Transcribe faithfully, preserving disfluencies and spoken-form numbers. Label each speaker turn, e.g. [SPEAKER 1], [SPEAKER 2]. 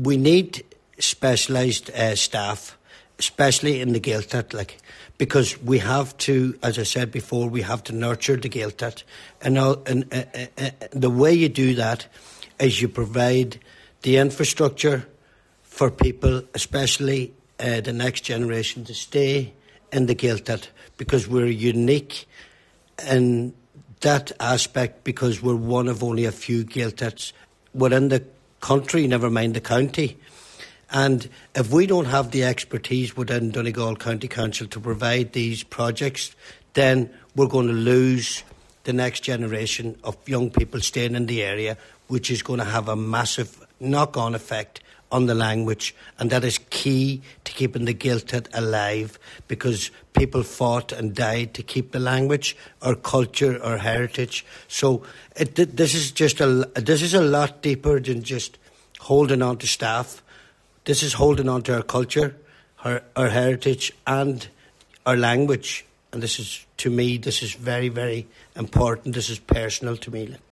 [SPEAKER 1] we need specialised uh, staff, especially in the Gaeltacht, like, because we have to, as I said before, we have to nurture the Gaeltacht. And, all, and uh, uh, uh, the way you do that is you provide the infrastructure for people, especially uh, the next generation, to stay in the Gaeltacht, because we're unique in that aspect, because we're one of only a few Gaeltachts within the country, never mind the county. And if we don't have the expertise within Donegal County Council to provide these projects, then we're going to lose the next generation of young people staying in the area, which is going to have a massive knock-on effect on the language. And that is key to keeping the Gaeltacht alive, because people fought and died to keep the language, our culture, our heritage. So it, this is just a, this is a lot deeper than just holding on to staff. This is holding on to our culture, our, our heritage and our language. And this is, to me, this is very, very important. This is personal to me.